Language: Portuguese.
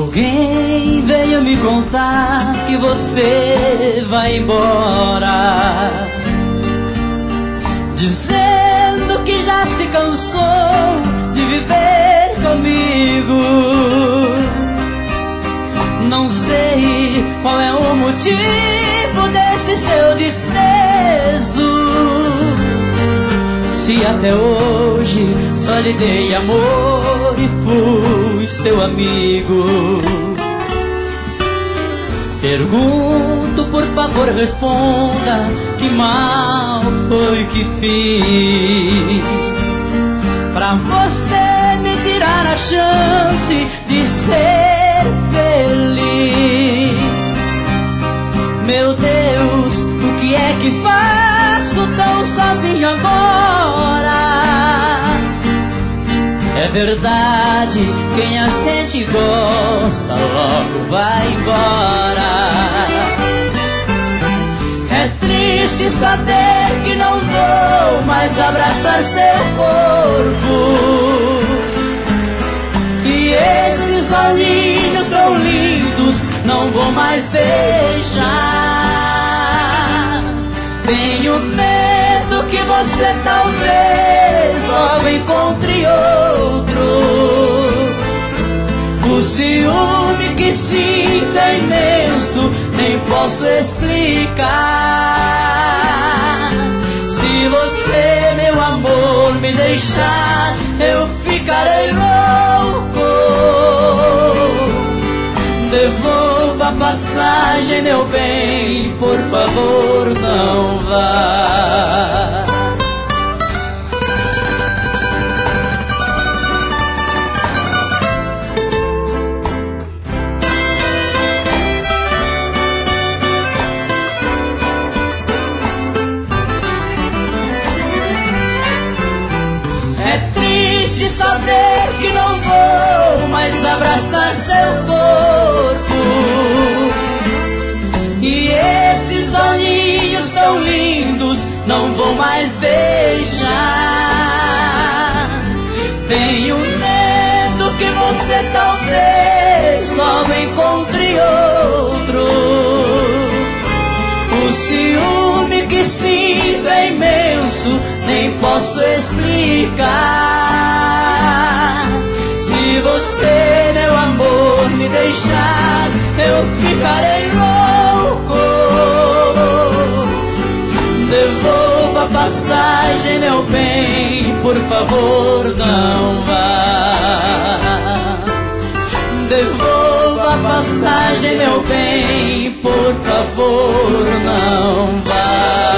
Alguém veio me contar que você vai embora, dizendo que já se cansou de viver comigo. Não sei qual é o motivo desse seu desprezo, se até hoje só lhe dei amor e fui seu amigo. Pergunto, por favor responda, que mal foi que fiz pra você me tirar a chance de ser feliz? Meu Deus, o que é que faço tão sozinho agora? É verdade, quem a gente gosta logo vai embora. É triste saber que não vou mais abraçar seu corpo, e esses olhinhos tão lindos não vou mais beijar. Tenho medo que você talvez logo encontre outro. O ciúme que sinto é imenso, nem posso explicar. Se você, meu amor, me deixar, eu ficarei louco. Devolva a passagem, meu bem, por favor, não vá. Saber que não vou mais abraçar seu corpo, e esses olhinhos tão lindos não vou mais beijar. Tenho medo que você talvez logo encontre outro. O ciúme que sinto é imenso, nem posso explicar. Se você, meu amor, me deixar, eu ficarei louco. Devolva a passagem, meu bem, por favor, não vá. Devolva a passagem, meu bem, por favor, não vá.